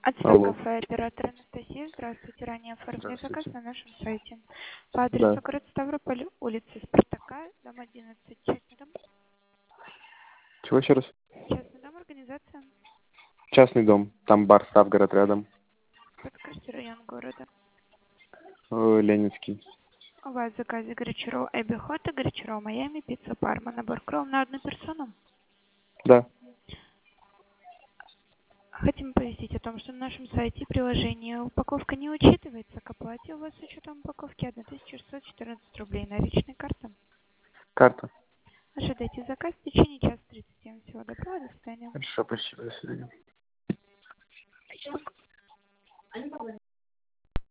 Отель Алло. кафе, оператор Анастасия. Здравствуйте. Ранее оформили заказ Здравствуйте. на нашем сайте. По Да. адресу город Ставрополь, улица Спартака, дом 11, частный дом. Чего еще раз? Частный дом, организация. Частный дом. Там бар Ставгород рядом. Подскажите район города. Ленинский. У вас в заказе Гречеро Эбби Хотта, Гречеро Майами, пицца Парма, набор кров на одну персону. Да. Хотим повестить о том, что на нашем сайте и приложении упаковка не учитывается. К оплате у вас с учетом упаковки 1614 рублей. Наличная карта. Карта. Ожидайте заказ в течение часа 37. Всего доброго, до свидания. Хорошо, спасибо. До свидания.